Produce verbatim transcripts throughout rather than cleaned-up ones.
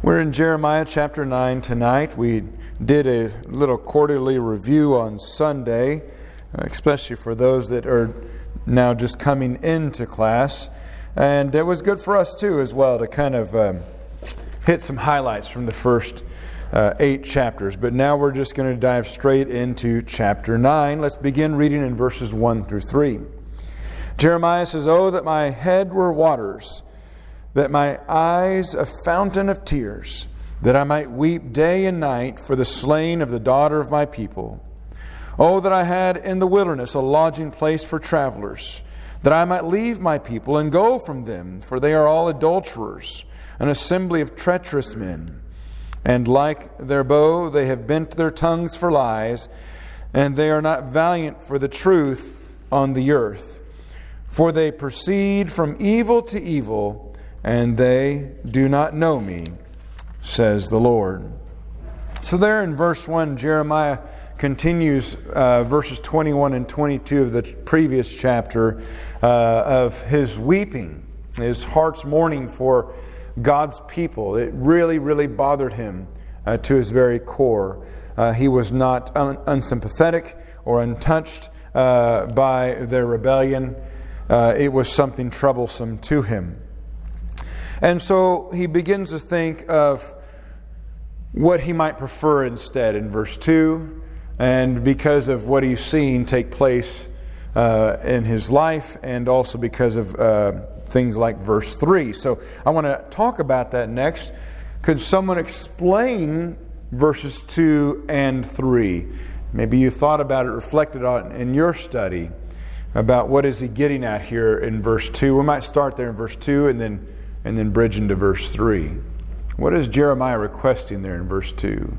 We're in Jeremiah chapter nine tonight. We did a little quarterly review on Sunday, especially for those that are now just coming into class. And it was good for us too as well to kind of um, hit some highlights from the first uh, eight chapters. But now we're just going to dive straight into chapter nine. Let's begin reading in verses one through three. Jeremiah says, "Oh, that my head were waters, that my eyes a fountain of tears, that I might weep day and night for the slain of the daughter of my people. Oh, that I had in the wilderness a lodging place for travelers, that I might leave my people and go from them, for they are all adulterers, an assembly of treacherous men. And like their bow, they have bent their tongues for lies, and they are not valiant for the truth on the earth. For they proceed from evil to evil, and they do not know me, says the Lord." So there in verse one, Jeremiah continues uh, verses twenty-one and twenty-two of the previous chapter uh, of his weeping, his heart's mourning for God's people. It really, really bothered him uh, to his very core. Uh, he was not un- unsympathetic or untouched uh, by their rebellion. Uh, it was something troublesome to him. And so he begins to think of what he might prefer instead in verse two. And because of what he's seen take place uh, in his life, and also because of uh, things like verse three. So I want to talk about that next. Could someone explain verses two and three? Maybe you thought about it, reflected on it in your study about what is he getting at here in verse two. We might start there in verse two and then and then bridge into verse three. What is Jeremiah requesting there in verse two?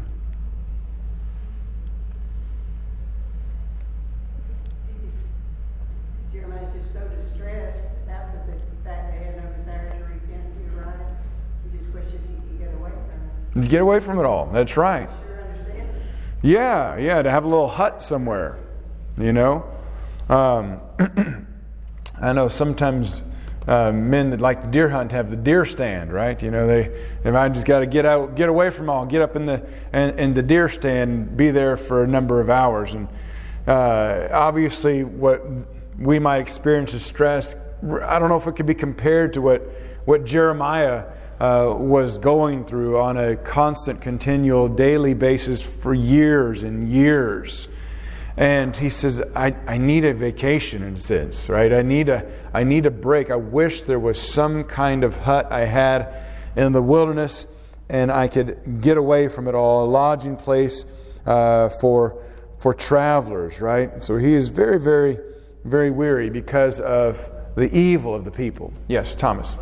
Jeremiah's just so distressed about the fact that he had no desire to repent to Uriah. He just wishes he could get away from it. Get away from it all. That's right. Sure understand. Yeah, yeah, to have a little hut somewhere, you know. Um, I know sometimes uh, men that like to deer hunt have the deer stand, right? You know, they if I just got to get out, get away from all, get up in the in, in the deer stand, and be there for a number of hours. And uh, obviously, what we might experience as stress, I don't know if it could be compared to what what Jeremiah uh, was going through on a constant, continual, daily basis for years and years. And he says, I, I need a vacation in a sense, right? I need a I need a break. I wish there was some kind of hut I had in the wilderness and I could get away from it all, a lodging place uh, for for travelers, right? So he is very, very, very weary because of the evil of the people. Yes, Thomas.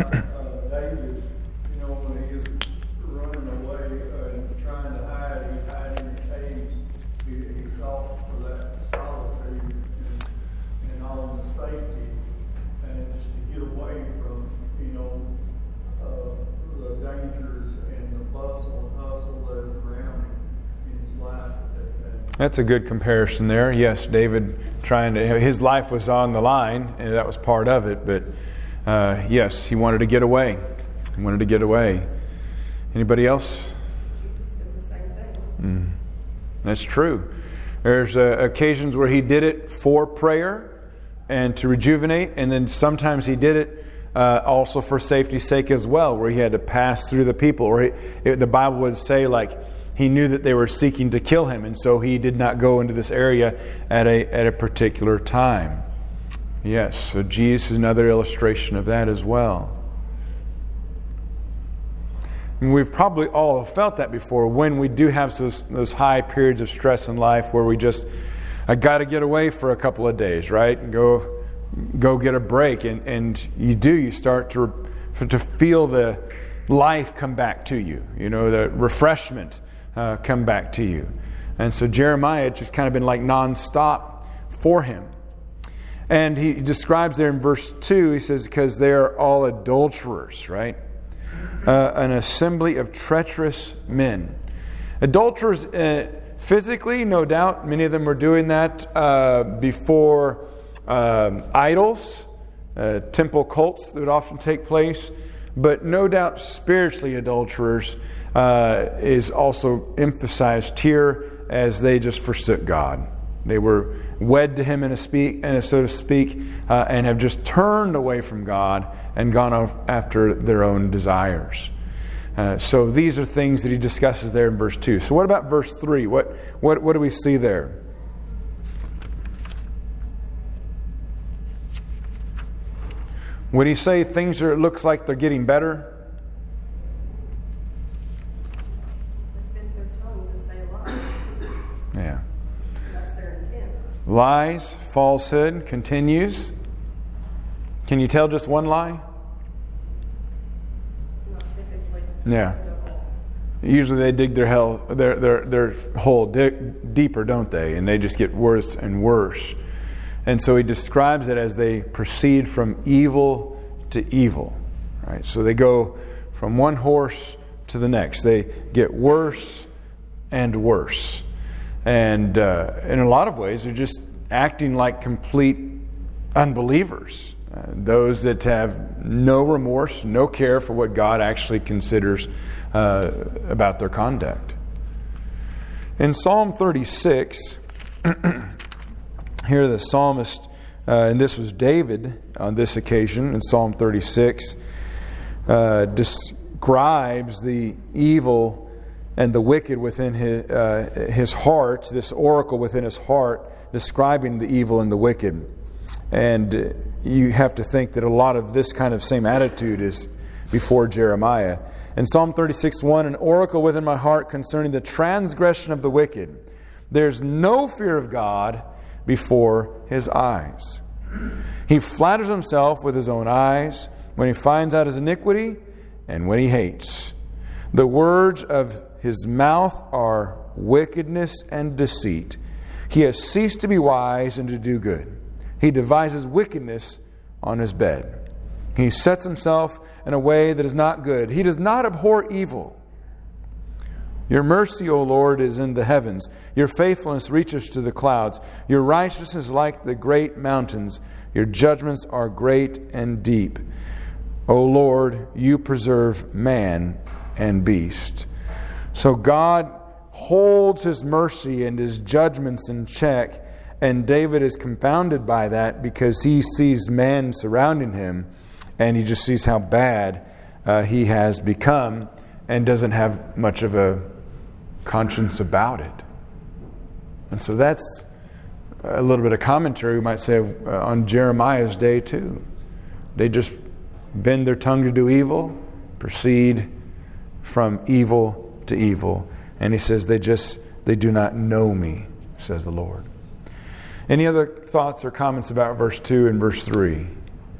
That's a good comparison there. Yes, David trying to, his life was on the line, and that was part of it. But uh, yes, he wanted to get away. He wanted to get away. Anybody else? Jesus did the same thing. Mm, that's true. There's uh, occasions where he did it for prayer and to rejuvenate, and then sometimes he did it uh, also for safety's sake as well, where he had to pass through the people. Or he, it, the Bible would say, like, he knew that they were seeking to kill him, and so he did not go into this area at a at a particular time. Yes, so Jesus is another illustration of that as well. And we've probably all felt that before when we do have those, those high periods of stress in life where we just, I got to get away for a couple of days, right? And go go get a break, and, and you do, you start to to feel the life come back to you, you know, the refreshment Uh, come back to you. And so Jeremiah, it's just kind of been like nonstop for him. And he describes there in verse two, he says, because they are all adulterers, right? Uh, an assembly of treacherous men. Adulterers, uh, physically, no doubt, many of them were doing that uh, before um, idols, uh, temple cults that would often take place. But no doubt spiritually adulterers uh, is also emphasized here as they just forsook God. They were wed to Him, in a speak, in a, so to speak, uh, and have just turned away from God and gone off after their own desires. Uh, so these are things that he discusses there in verse two. So what about verse three? What what what do we see there? Would he say things are, it looks like they're getting better? They bit their tongue to say lies. Yeah. That's their intent. Lies, falsehood continues. Can you tell just one lie? Not typically. Yeah. Usually they dig their hell, their their their hole dig deeper, don't they? And they just get worse and worse. And so he describes it as they proceed from evil to evil. Right? So they go from one horse to the next. They get worse and worse. And uh, in a lot of ways, they're just acting like complete unbelievers. Uh, those that have no remorse, no care for what God actually considers uh, about their conduct. In Psalm thirty-six, here the psalmist, uh, and this was David on this occasion in Psalm thirty-six, uh, describes the evil and the wicked within his, uh, his heart, this oracle within his heart, describing the evil and the wicked. And you have to think that a lot of this kind of same attitude is before Jeremiah. In Psalm thirty-six one, an oracle within my heart concerning the transgression of the wicked. There's no fear of God before his eyes. He flatters himself with his own eyes when he finds out his iniquity and when he hates. The words of his mouth are wickedness and deceit. He has ceased to be wise and to do good. He devises wickedness on his bed. He sets himself in a way that is not good. He does not abhor evil. Your mercy, O Lord, is in the heavens. Your faithfulness reaches to the clouds. Your righteousness is like the great mountains. Your judgments are great and deep. O Lord, you preserve man and beast. So God holds his mercy and his judgments in check, and David is confounded by that because he sees man surrounding him, and he just sees how bad uh, he has become and doesn't have much of a conscience about it. And so that's a little bit of commentary, we might say, uh, on Jeremiah's day too. They just bend their tongue to do evil, proceed from evil to evil. And he says they just, they do not know me, says the Lord. Any other thoughts or comments about verse two and verse three?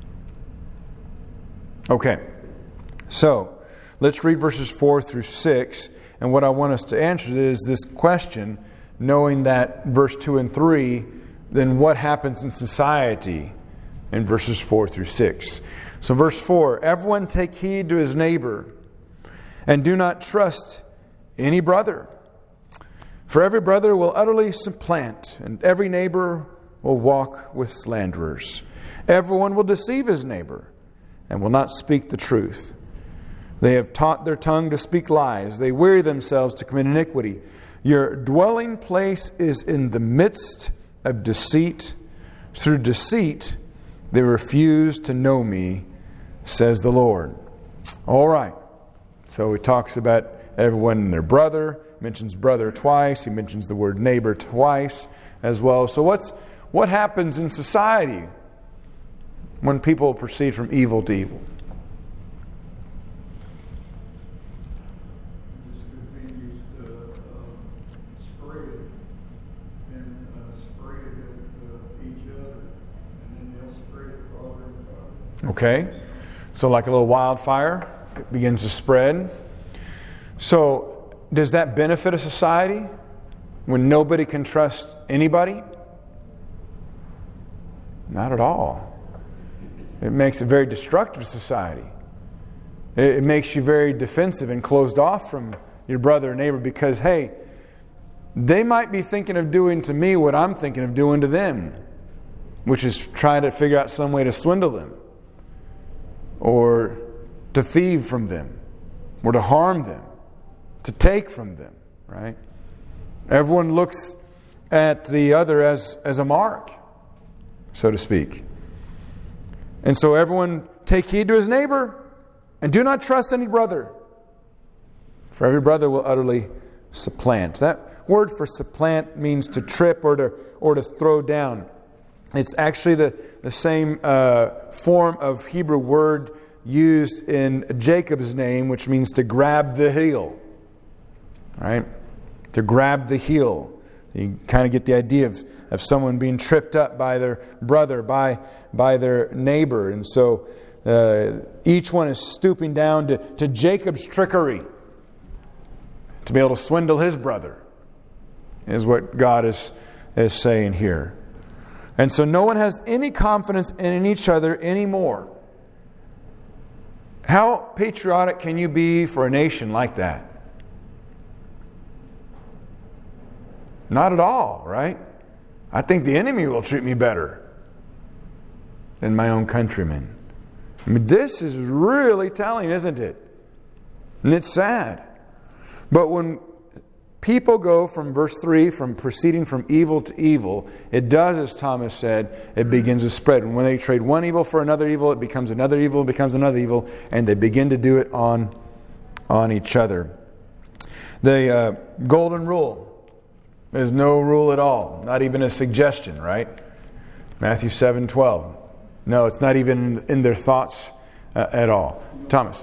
Okay, so let's read verses four through six. And what I want us to answer is this question, knowing that verse two and three, then what happens in society in verses four through six? So verse four, everyone take heed to his neighbor, and do not trust any brother. For every brother will utterly supplant, and every neighbor will walk with slanderers. Everyone will deceive his neighbor, and will not speak the truth. They have taught their tongue to speak lies. They weary themselves to commit iniquity. Your dwelling place is in the midst of deceit. Through deceit, they refuse to know me, says the Lord. All right. So he talks about everyone and their brother. Mentions brother twice. He mentions the word neighbor twice as well. So what's what happens in society when people proceed from evil to evil? Okay, so like a little wildfire, it begins to spread. So does that benefit a society when nobody can trust anybody? Not at all. It makes a very destructive society. It makes you very defensive and closed off from your brother or neighbor because, hey, they might be thinking of doing to me what I'm thinking of doing to them, which is trying to figure out some way to swindle them or to thieve from them, or to harm them, to take from them, right? Everyone looks at the other as, as a mark, so to speak. And so everyone take heed to his neighbor, and do not trust any brother, for every brother will utterly supplant. That word for supplant means to trip or to or to throw down. It's actually the, the same uh, form of Hebrew word used in Jacob's name, which means to grab the heel. Right? To grab the heel. You kind of get the idea of, of someone being tripped up by their brother, by, by their neighbor. And so uh, each one is stooping down to, to Jacob's trickery, to be able to swindle his brother, is what God is, is saying here. And so no one has any confidence in each other anymore. How patriotic can you be for a nation like that? Not at all, right? I think the enemy will treat me better than my own countrymen. I mean, this is really telling, isn't it? And it's sad. But when people go from verse three, from proceeding from evil to evil, it does, as Thomas said, it begins to spread. And when they trade one evil for another evil, it becomes another evil, it becomes another evil, and they begin to do it on, on each other. The uh, golden rule. There's no rule at all, not even a suggestion, right? Matthew seven twelve. No, it's not even in their thoughts uh, at all. Thomas.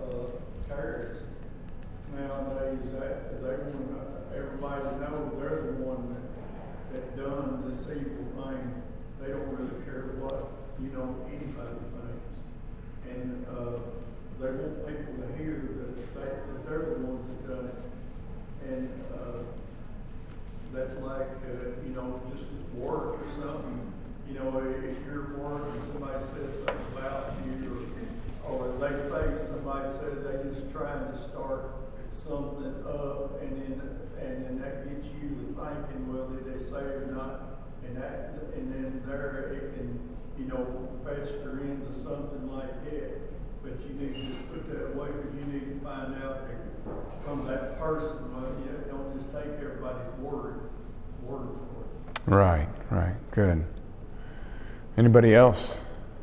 Something up, and then and then that gets you to thinking, well, did they say or not? And that and then there it can, you know, fester into something like that. But you need to just put that away, because you need to find out from that person. Well, you know, don't just take everybody's word word for it. Right, right, good. Anybody else?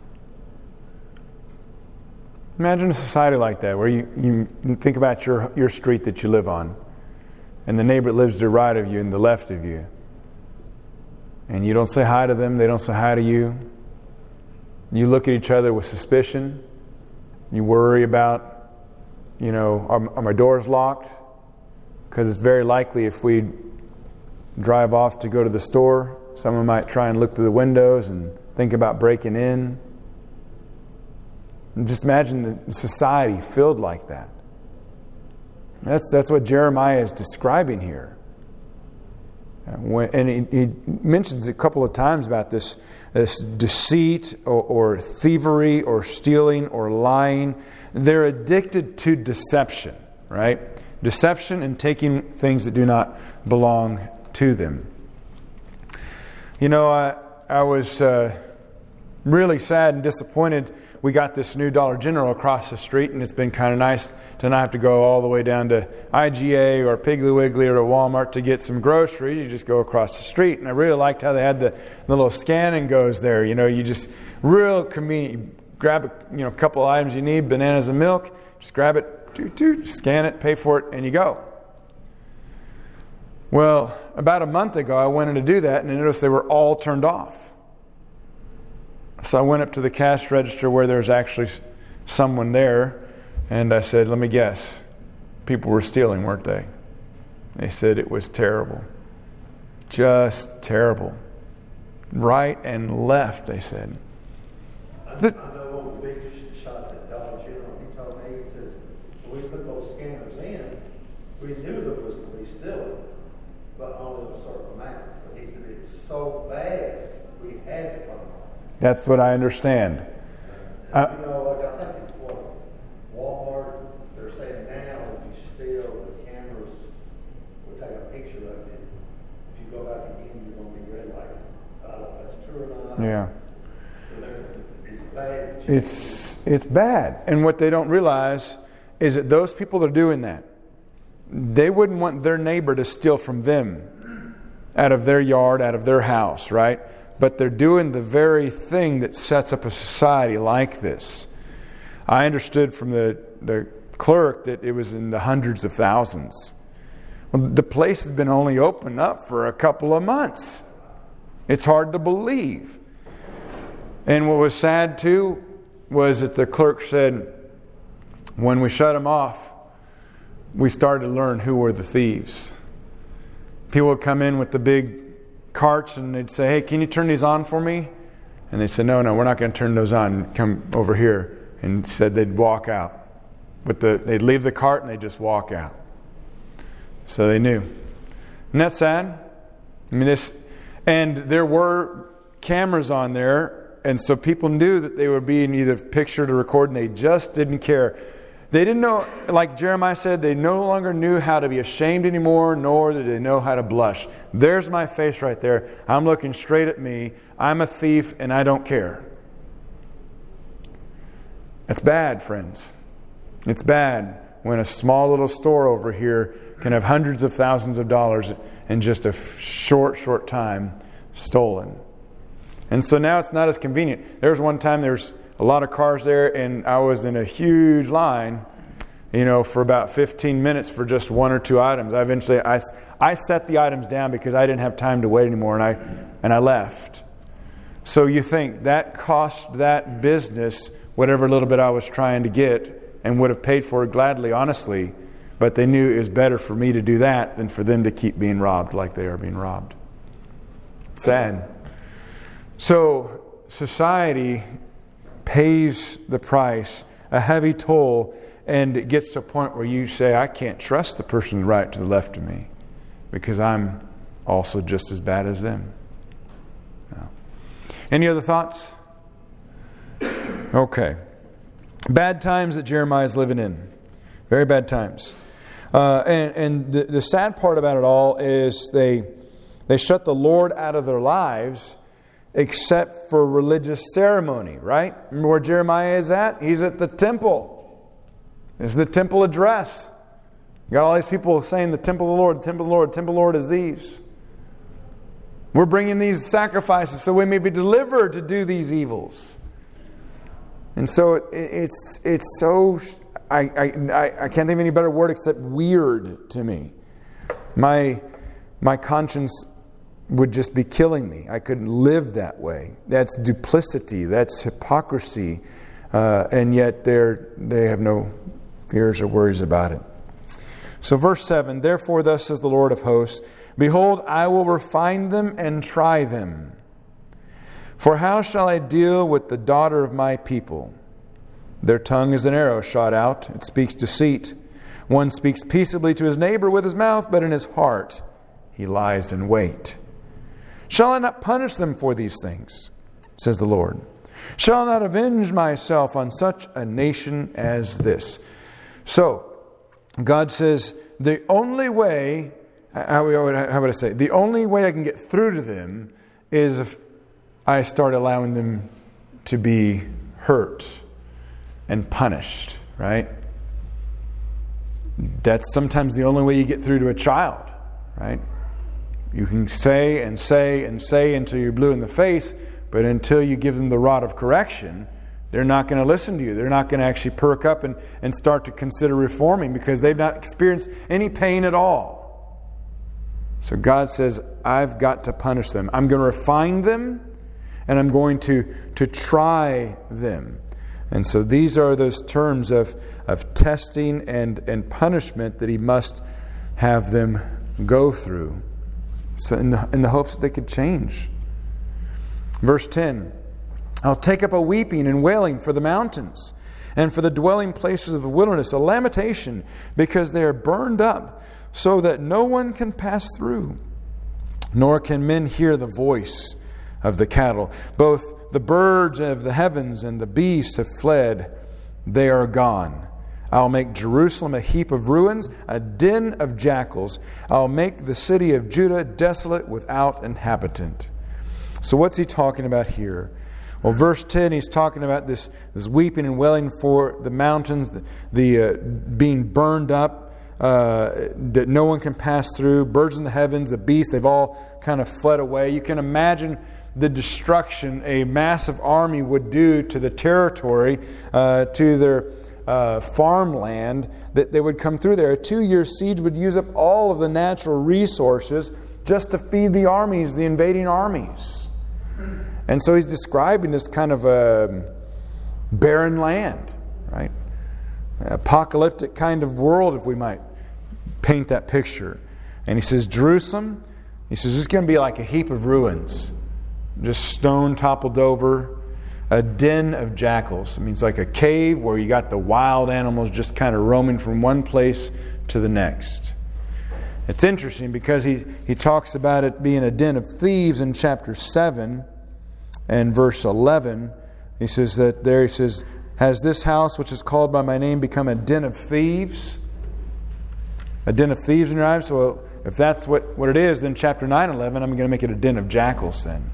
Imagine a society like that, where you, you think about your, your street that you live on, and the neighbor that lives to the right of you and the left of you. And you don't say hi to them, they don't say hi to you. You look at each other with suspicion. You worry about, you know, are, are my doors locked? Because it's very likely if we drive off to go to the store, someone might try and look through the windows and think about breaking in. And just imagine a society filled like that. That's that's what Jeremiah is describing here. When, and he, he mentions a couple of times about this, this deceit or, or thievery or stealing or lying. They're addicted to deception, right? Deception and taking things that do not belong to them. You know, I, I was uh, really sad and disappointed. We got this new Dollar General across the street, and it's been kind of nice to not have to go all the way down to I G A or Piggly Wiggly or to Walmart to get some groceries. You just go across the street. And I really liked how they had the, the little scan and goes there. You know, you just real convenient. You grab a you know couple of items you need, bananas and milk. Just grab it, toot, toot, scan it, pay for it, and you go. Well, about a month ago, I went in to do that, and I noticed they were all turned off. So I went up to the cash register where there's actually someone there, and I said, let me guess, people were stealing, weren't they? They said it was terrible. Just terrible. Right and left, they said. I, the, I know one of the big shots at Dollar General, he told me, he says, when we put those scanners in, we knew there was to be stealing, but only a certain amount. But he said it was so bad, we had to come off. That's what I understand. Uh, you know, like I think it's what Walmart, they're saying now, if you steal, the cameras will take a picture of it. If you go back again, you're going to be red lighted. So I don't know if that's true or not. Yeah. It's bad. It's it's bad. And what they don't realize is that those people that are doing that, they wouldn't want their neighbor to steal from them out of their yard, out of their house, right? But they're doing the very thing that sets up a society like this. I understood from the, the clerk that it was in the hundreds of thousands. Well, the place has been only open up for a couple of months. It's hard to believe. And what was sad too was that the clerk said, when we shut them off, we started to learn who were the thieves. People would come in with the big carts and they'd say, hey, can you turn these on for me? And they said, no, no, we're not going to turn those on. Come over here. And said they'd walk out. With the, they'd leave the cart and they'd just walk out. So they knew. Isn't that sad? I mean, this, and there were cameras on there, and so people knew that they were being either pictured or recorded, and they just didn't care. They didn't know, like Jeremiah said, they no longer knew how to be ashamed anymore, nor did they know how to blush. There's my face right there. I'm looking straight at me. I'm a thief, and I don't care. It's bad, friends. It's bad when a small little store over here can have hundreds of thousands of dollars in just a short, short time stolen. And so now it's not as convenient. There was one time there was a lot of cars there, and I was in a huge line, you know, for about fifteen minutes for just one or two items. I eventually, I, I set the items down because I didn't have time to wait anymore, and I and I left. So you think that cost that business whatever little bit I was trying to get, and would have paid for it gladly, honestly, but they knew it was better for me to do that than for them to keep being robbed like they are being robbed. Sad. So society pays the price, a heavy toll, and it gets to a point where you say, I can't trust the person right to the left of me because I'm also just as bad as them. No. Any other thoughts? Okay. Bad times that Jeremiah is living in. Very bad times. Uh, and and the, the sad part about it all is they they shut the Lord out of their lives except for religious ceremony, right? Remember where Jeremiah is at? He's at the temple. This is the temple address. You got all these people saying the temple of the Lord, the temple of the Lord, the temple of the Lord is these. We're bringing these sacrifices so we may be delivered to do these evils. And so it, it's it's so, I, I, I can't think of any better word except weird to me. My, my conscience would just be killing me. I couldn't live that way. That's duplicity. That's hypocrisy. Uh, and yet they're, they have no fears or worries about it. So verse seven, therefore thus says the Lord of hosts, behold, I will refine them and try them. For how shall I deal with the daughter of my people? Their tongue is an arrow shot out. It speaks deceit. One speaks peaceably to his neighbor with his mouth, but in his heart he lies in wait. Shall I not punish them for these things? Says the Lord. Shall I not avenge myself on such a nation as this? So, God says, the only way, how would I say, the only way I can get through to them is if I start allowing them to be hurt and punished, right? That's sometimes the only way you get through to a child, right? You can say and say and say until you're blue in the face, but until you give them the rod of correction, they're not going to listen to you. They're not going to actually perk up and, and start to consider reforming because they've not experienced any pain at all. So God says, I've got to punish them. I'm going to refine them. And I'm going to, to try them. And so these are those terms of, of testing and, and punishment that he must have them go through. So in the, in the hopes that they could change. Verse ten. I'll take up a weeping and wailing for the mountains, and for the dwelling places of the wilderness, a lamentation, because they are burned up, so that no one can pass through, nor can men hear the voice of the cattle. Both the birds of the heavens and the beasts have fled. They are gone. I'll make Jerusalem a heap of ruins, a den of jackals. I'll make the city of Judah desolate without inhabitant. So what's he talking about here? Well, verse ten, he's talking about this, this weeping and wailing for the mountains, the, the uh, being burned up, uh, that no one can pass through. Birds in the heavens, the beasts, they've all kind of fled away. You can imagine the destruction a massive army would do to the territory, uh, to their uh, farmland, that they would come through there. A two-year siege would use up all of the natural resources just to feed the armies, the invading armies. And so he's describing this kind of a barren land, right? Apocalyptic kind of world, if we might paint that picture. And he says, Jerusalem, he says, it's going to be like a heap of ruins. Just stone toppled over, a den of jackals. It means like a cave where you got the wild animals just kind of roaming from one place to the next. It's interesting because he, he talks about it being a den of thieves in chapter seven and verse eleven. He says that there, he says, has this house which is called by my name become a den of thieves? A den of thieves in your eyes? So if that's what, what it is, then chapter nine, eleven, I'm going to make it a den of jackals then.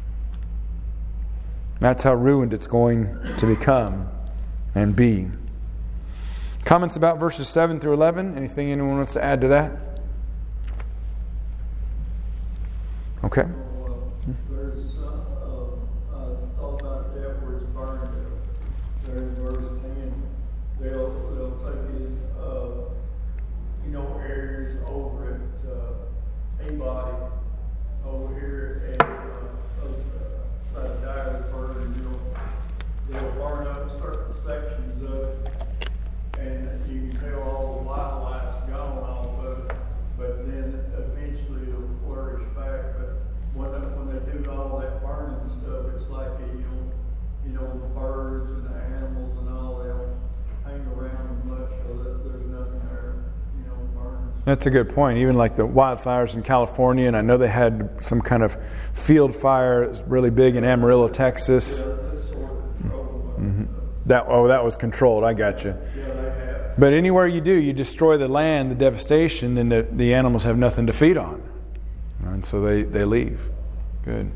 That's how ruined it's going to become and be. Comments about verses seven through eleven? Anything anyone wants to add to that? Okay. Well, uh, there's uh, uh, I thought about that where it's burned there in verse ten. They'll they'll take his uh, you know areas over at uh, Abody over here at uh, Sadiasburg, and they'll they'll burn up certain sections of it, and you can tell all the wildlife's gone off of it. But then eventually it'll flourish back. But when they, when they do all that burning stuff, it's like a, you know, you know, the birds and the animals and all, they'll hang around much, so that there's nothing there, you know, burning. That's a good point. Even like the wildfires in California, and I know they had some kind of field fire that was really big in Amarillo, Texas. Yeah, this sort of control. Mm-hmm. That oh, that was controlled. I got you. Yeah, they have. But anywhere you do, you destroy the land, the devastation, and the, the animals have nothing to feed on. And so they, they leave. Good.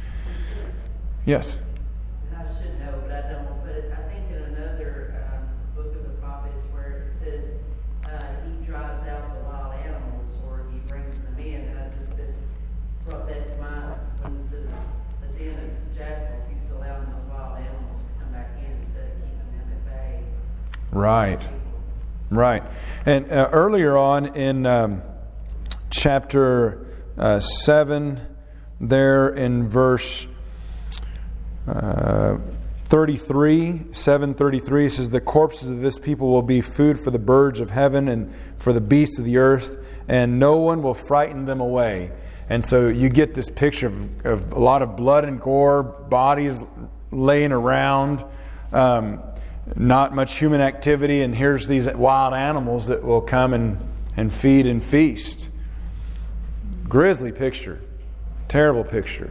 Yes? And I should know, but I don't. But I think in another um, book of the prophets where it says uh, he drives out the wild animals or he brings them in. And I just it brought that to mind when he said the den of jackals, he's allowing those wild animals to come back in instead of keeping them at bay. Right. Right. And uh, earlier on in um, chapter uh, seven, there in verse uh, thirty-three, seven thirty-three, it says, the corpses of this people will be food for the birds of heaven and for the beasts of the earth, and no one will frighten them away. And so you get this picture of, of a lot of blood and gore, bodies laying around, um, not much human activity, and here's these wild animals that will come and, and feed and feast. Grisly picture. Terrible picture.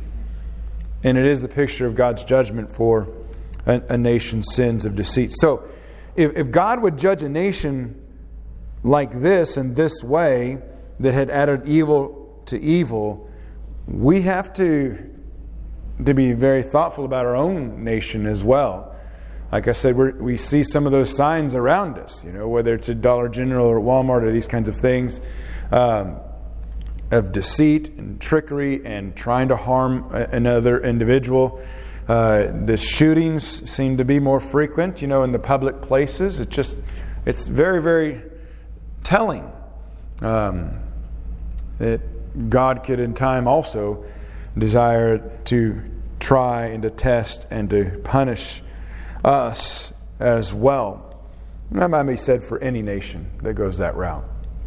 And it is the picture of God's judgment for a, a nation's sins of deceit. So, if, if God would judge a nation like this, in this way, that had added evil to evil, we have to, to be very thoughtful about our own nation as well. Like I said, we're, we see some of those signs around us, you know, whether it's at Dollar General or Walmart or these kinds of things, um, of deceit and trickery and trying to harm another individual. Uh, the shootings seem to be more frequent, you know, in the public places. It's just, it's very, very telling um, that God could in time also desire to try and to test and to punish us as well. That might be said for any nation that goes that route.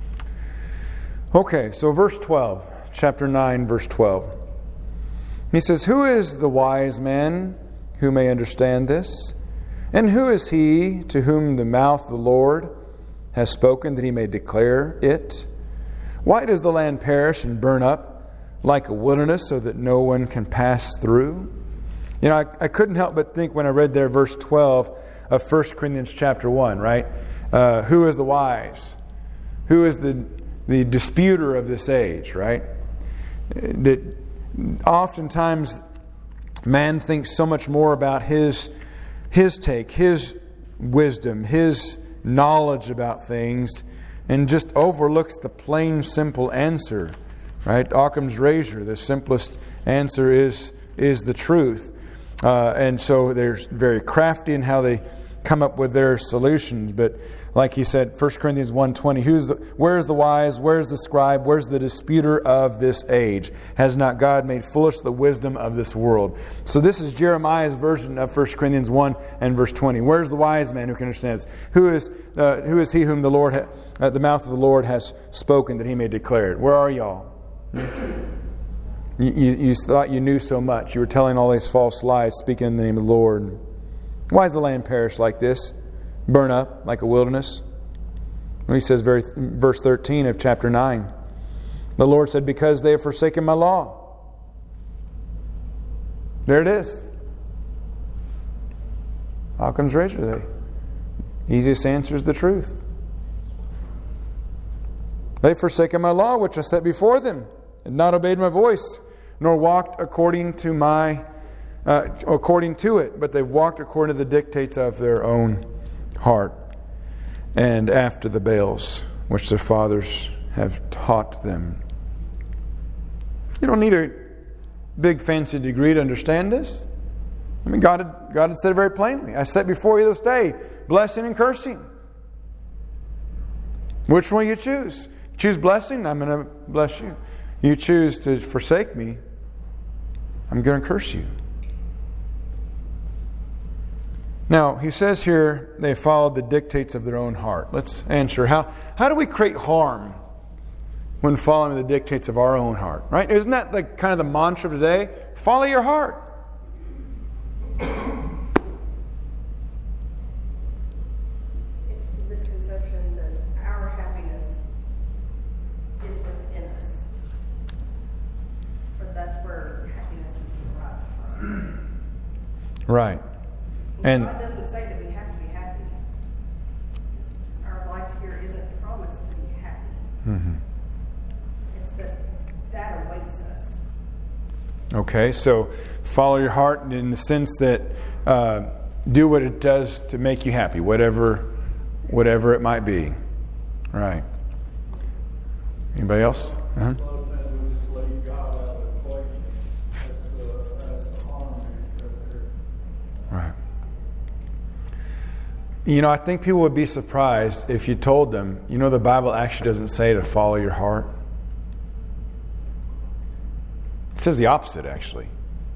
Okay, so verse twelve, chapter nine, verse twelve. He says, who is the wise man who may understand this? And who is he to whom the mouth of the Lord has spoken that he may declare it? Why does the land perish and burn up like a wilderness so that no one can pass through? You know, I, I couldn't help but think when I read there verse twelve of First Corinthians chapter one, right? Uh, who is the wise? Who is the, the disputer of this age, right? That oftentimes Man thinks so much more about his, his take, his wisdom, his knowledge about things, and just overlooks the plain, simple answer. Right? Occam's razor, the simplest answer is, is the truth. Uh, and so they're very crafty in how they come up with their solutions. But like he said, First Corinthians one twenty, who's the, where's the wise, where's the scribe, where's the disputer of this age? Has not God made foolish the wisdom of this world? So this is Jeremiah's version of First Corinthians one and verse twenty. Where's the wise man who can understand this? Who is, uh, who is he whom the Lord ha- uh, the mouth of the Lord has spoken that he may declare it? Where are y'all? You, you, you thought you knew so much. You were telling all these false lies, speaking in the name of the Lord. Why does the land perish like this? Burn up like a wilderness? Well, he says, very, verse thirteen of chapter nine. The Lord said, because they have forsaken my law. There it is. Occam's razor. The easiest answer is the truth. They've forsaken my law, which I set before them, and not obeyed my voice, nor walked according to my uh, according to it, but they've walked according to the dictates of their own heart, and after the Baals, which their fathers have taught them. You don't need a big fancy degree to understand this. I mean, God had, God had said it very plainly. I set before you this day blessing and cursing. Which one you choose? Choose blessing, I'm going to bless you. You choose to forsake me, I'm going to curse you. Now, he says here, they followed the dictates of their own heart. Let's answer, how, how do we create harm when following the dictates of our own heart? Right? Isn't that the kind of the mantra of today? Follow your heart. It's the misconception that our happiness is within us. But that's where happiness is derived from. Right. And God doesn't say that we have to be happy. Our life here isn't promised to be happy. Mm-hmm. It's that that awaits us. Okay, so follow your heart in the sense that uh, do what it does to make you happy, whatever, whatever it might be. Right. Anybody else? Uh-huh. A lot of times we just leave God out of the equation. That's, uh, that's the harm right there. Right. You know, I think people would be surprised if you told them, you know, the Bible actually doesn't say to follow your heart. It says the opposite, actually.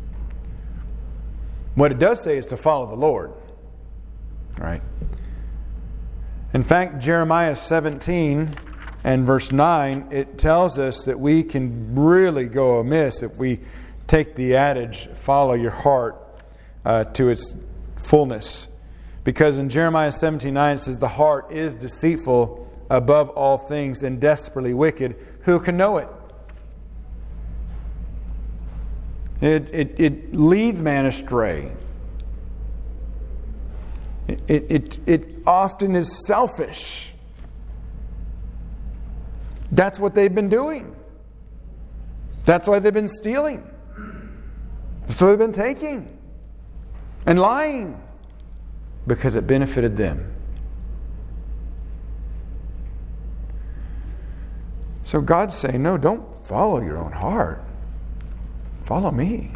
What it does say is to follow the Lord. Right? In fact, Jeremiah seventeen and verse nine, it tells us that we can really go amiss if we take the adage, follow your heart, uh, to its fullness. Because in Jeremiah seventeen nine it says, the heart is deceitful above all things and desperately wicked. Who can know it? It, it, it leads man astray. It, it, it, it often is selfish. That's what they've been doing. That's why they've been stealing. That's why they've been taking and lying. Because it benefited them. So God's saying, no, don't follow your own heart. Follow me.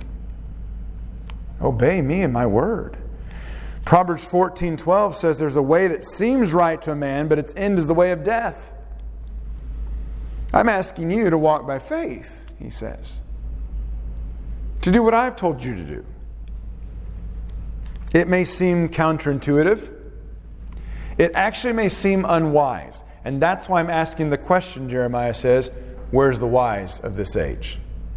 Obey me and my word. Proverbs fourteen twelve says there's a way that seems right to a man, but its end is the way of death. I'm asking you to walk by faith, he says. To do what I've told you to do. It may seem counterintuitive. It actually may seem unwise. And that's why I'm asking the question, Jeremiah says, where's the wise of this age?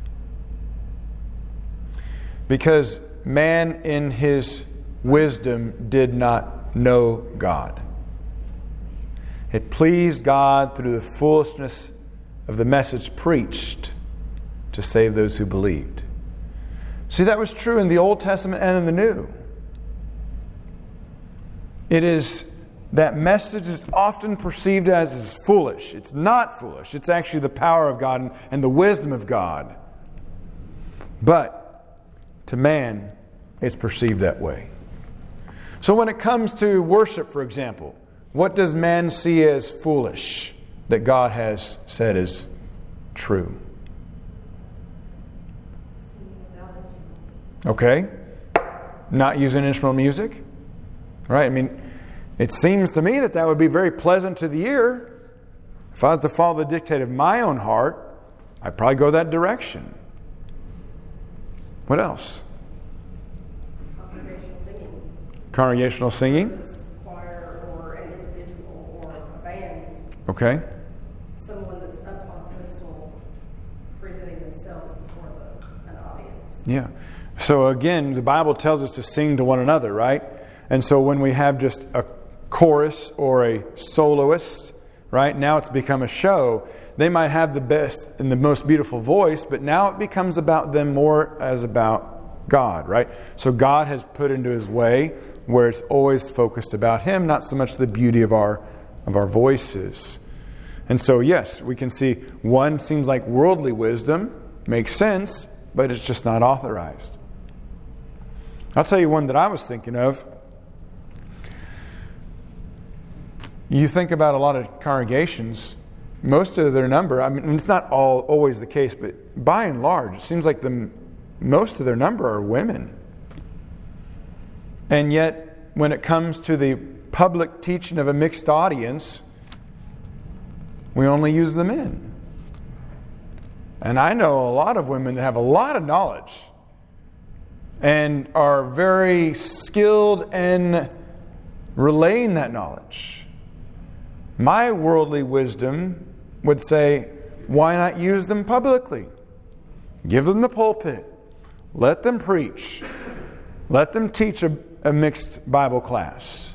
Because man in his wisdom did not know God. It pleased God through the foolishness of the message preached to save those who believed. See, that was true in the Old Testament and in the New. It is, that message is often perceived as is foolish. It's not foolish. It's actually the power of God and, and the wisdom of God. But to man, it's perceived that way. So when it comes to worship, for example, what does man see as foolish that God has said is true? Okay. Not using instrumental music. Right? I mean, it seems to me that that would be very pleasant to the ear. If I was to follow the dictate of my own heart, I'd probably go that direction. What else? Congregational singing. Congregational singing. Versus choir or an individual or a band. Okay. Someone that's up on a pedestal presenting themselves before the, an audience. Yeah. So again, the Bible tells us to sing to one another, right? And so when we have just a chorus or a soloist, right, now it's become a show. They might have the best and the most beautiful voice, but now it becomes about them more as about God, right? So God has put into His way where it's always focused about Him, not so much the beauty of our of our voices. And so, yes, we can see one seems like worldly wisdom, makes sense, but it's just not authorized. I'll tell you one that I was thinking of. You think about a lot of congregations, most of their number, I mean, it's not all always the case, but by and large, it seems like the most of their number are women. And yet, when it comes to the public teaching of a mixed audience, we only use the men. And I know a lot of women that have a lot of knowledge and are very skilled in relaying that knowledge. My worldly wisdom would say, why not use them publicly? Give them the pulpit. Let them preach. Let them teach a, a mixed Bible class.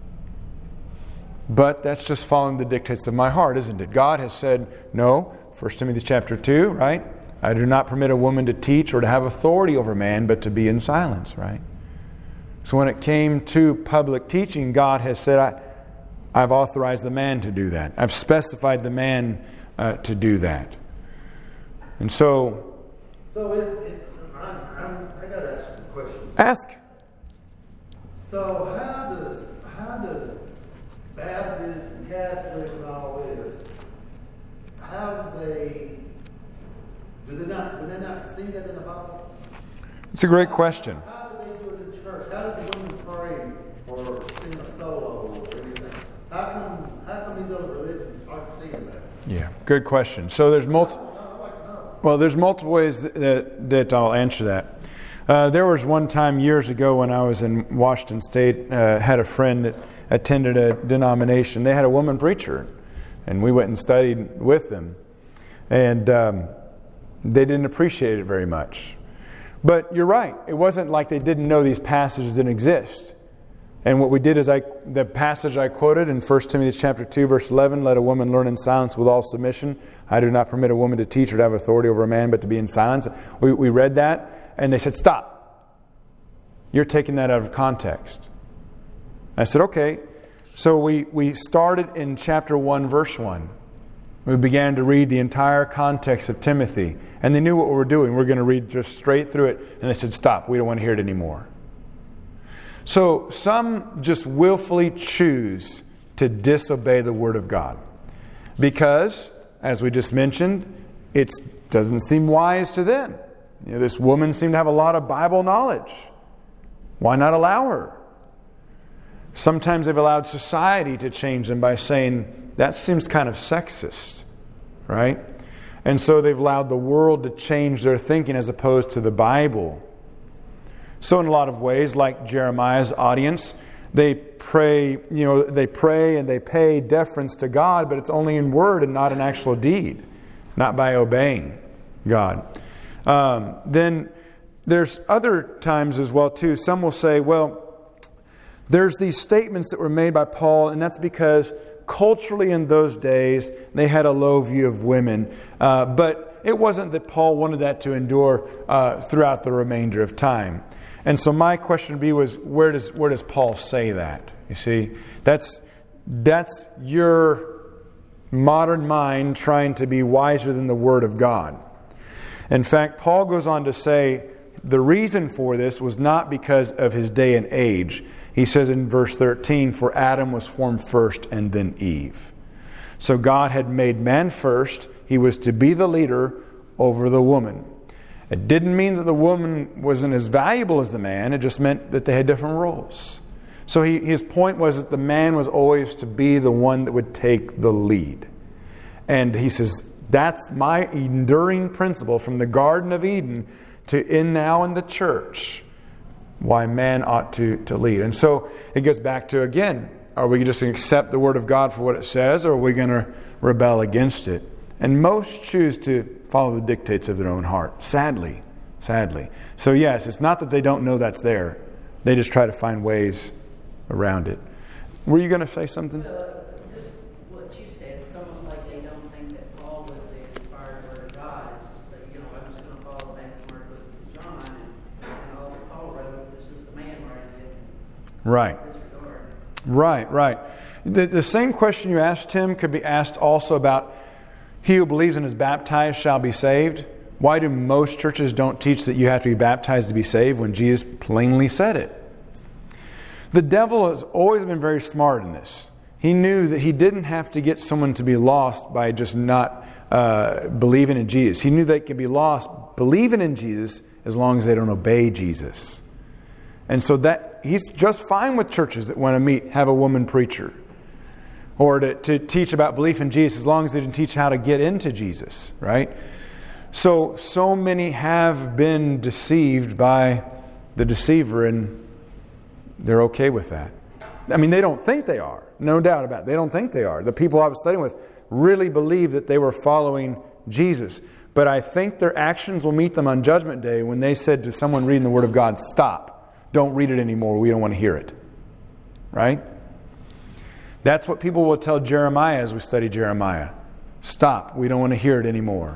But that's just following the dictates of my heart, isn't it? God has said, no, First Timothy chapter two, right? I do not permit a woman to teach or to have authority over man, but to be in silence, right? So when it came to public teaching, God has said, I, I've authorized the man to do that. I've specified the man uh, to do that. And so... So it, it's, I'm, I'm, I got to ask you a question. Ask. So how does, how does Baptist and Catholic and all this, how do they, do they not, do they not see that in the Bible? It's a great question. How do they do it in church? How does the women pray or sing a solo or anything? How come, how come these other religions aren't seeing that? Yeah, good question. So there's multiple... Well, there's multiple ways that, that I'll answer that. Uh, there was one time years ago when I was in Washington State, uh, had a friend that attended a denomination. They had a woman preacher, and we went and studied with them. And um, they didn't appreciate it very much. But you're right. It wasn't like they didn't know these passages didn't exist. And what we did is I, the passage I quoted in First Timothy chapter two, verse eleven, let a woman learn in silence with all submission. I do not permit a woman to teach or to have authority over a man, but to be in silence. We, we read that, and they said, stop. You're taking that out of context. I said, okay. So we, we started in chapter one, verse one. We began to read the entire context of Timothy. And they knew what we were doing. We were going to read just straight through it. And they said, stop. We don't want to hear it anymore. So some just willfully choose to disobey the Word of God. Because, as we just mentioned, it doesn't seem wise to them. You know, this woman seemed to have a lot of Bible knowledge. Why not allow her? Sometimes they've allowed society to change them by saying, that seems kind of sexist, right? And so they've allowed the world to change their thinking as opposed to the Bible. So in a lot of ways, like Jeremiah's audience, they pray, you know, they pray and they pay deference to God, but it's only in word and not in actual deed, not by obeying God. Um, then there's other times as well, too. Some will say, well, there's these statements that were made by Paul, and that's because culturally in those days, they had a low view of women. Uh, but it wasn't that Paul wanted that to endure uh, throughout the remainder of time. And so my question to be was, where does where does Paul say that? You see, that's that's your modern mind trying to be wiser than the Word of God. In fact, Paul goes on to say, the reason for this was not because of his day and age. He says in verse thirteen, for Adam was formed first and then Eve. So God had made man first. He was to be the leader over the woman. It didn't mean that the woman wasn't as valuable as the man. It just meant that they had different roles. So he, his point was that the man was always to be the one that would take the lead. And he says, that's my enduring principle from the Garden of Eden to in now in the church, why man ought to, to lead. And so it goes back to, again, are we just going to accept the Word of God for what it says, or are we going to rebel against it? And most choose to follow the dictates of their own heart, sadly, sadly. So yes, it's not that they don't know that's there. They just try to find ways around it. Were you going to say something? Well, just what you said, it's almost like they don't think that Paul was the inspired Word of God. It's just that, you know, I'm just going to follow back the Word of John, and, and all that Paul wrote, it's just a man writing it. Right. Disregard. Right, right. The, the same question you asked, Tim, could be asked also about he who believes and is baptized shall be saved. Why do most churches don't teach that you have to be baptized to be saved when Jesus plainly said it? The devil has always been very smart in this. He knew that he didn't have to get someone to be lost by just not uh, believing in Jesus. He knew they could be lost believing in Jesus as long as they don't obey Jesus. And so that he's just fine with churches that want to meet, have a woman preacher, or to, to teach about belief in Jesus as long as they didn't teach how to get into Jesus, right? So, so many have been deceived by the deceiver, and they're okay with that. I mean, they don't think they are. No doubt about it. They don't think they are. The people I was studying with really believed that they were following Jesus. But I think their actions will meet them on Judgment Day when they said to someone reading the Word of God, stop. Don't read it anymore. We don't want to hear it. Right? That's what people will tell Jeremiah as we study Jeremiah. Stop. We don't want to hear it anymore.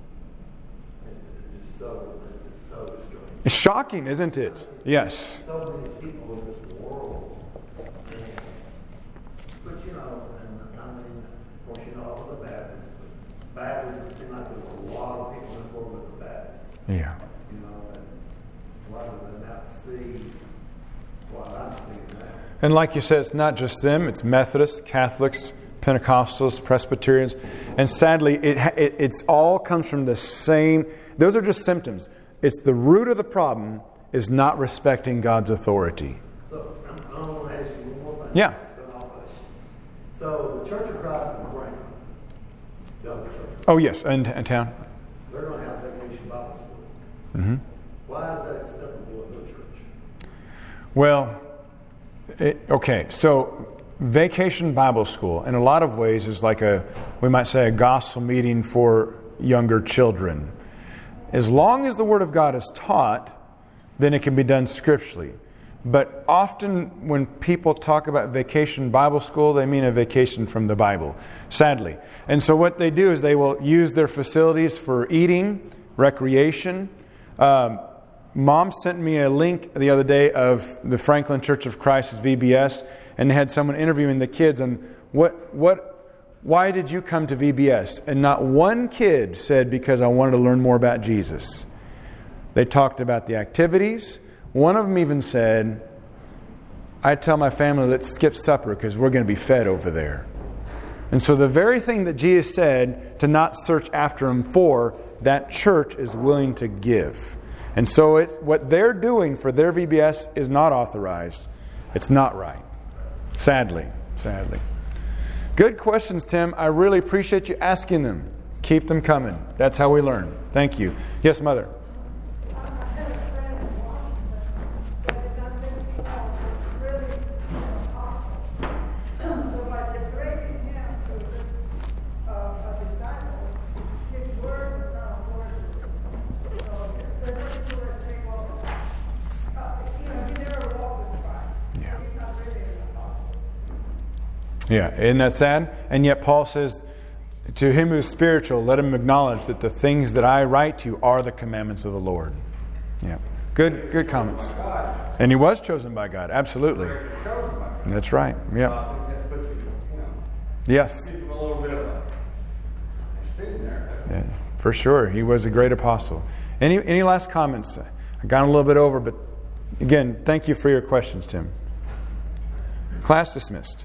It's just so, it's just so strange. It's shocking, isn't it? Yes. So many people in this world. And, but you know, and I mean, of course, you know, I was a Baptist. But Baptists, it seemed like there were a lot of people in this world with the Baptists. Yeah. You know, and rather than not see what I'm seeing now. And like you said, it's not just them. It's Methodists, Catholics, Pentecostals, Presbyterians. And sadly, it, it it's all comes from the same... Those are just symptoms. It's the root of the problem is not respecting God's authority. So, I want to ask you one more thing. Yeah. So, the Church of Christ in Franklin, the other church, Oh, yes, in, in town. they're going to have Vacation Bible School. Mm-hmm. Why is that acceptable in the church? Well, it, okay, so Vacation Bible School, in a lot of ways, is like a, we might say, a gospel meeting for younger children. As long as the Word of God is taught, then it can be done scripturally. But often when people talk about Vacation Bible School, they mean a vacation from the Bible, sadly. And so what they do is they will use their facilities for eating, recreation. Um, Mom sent me a link the other day of the Franklin Church of Christ's V B S, and they had someone interviewing the kids on what, what, why did you come to V B S? And not one kid said, because I wanted to learn more about Jesus. They talked about the activities. One of them even said, I tell my family, let's skip supper because we're going to be fed over there. And so the very thing that Jesus said to not search after Him for, that church is willing to give. And so it's, what they're doing for their V B S is not authorized. It's not right. Sadly. Sadly. Good questions, Tim. I really appreciate you asking them. Keep them coming. That's how we learn. Thank you. Yes, Mother. Yeah, isn't that sad? And yet Paul says, to him who is spiritual, let him acknowledge that the things that I write to you are the commandments of the Lord. Yeah, good, good comments. And he was chosen by God, absolutely. That's right. Yeah. Yes. Yeah, for sure. He was a great apostle. Any any last comments? I I've gone a little bit over, but again, thank you for your questions, Tim. Class dismissed.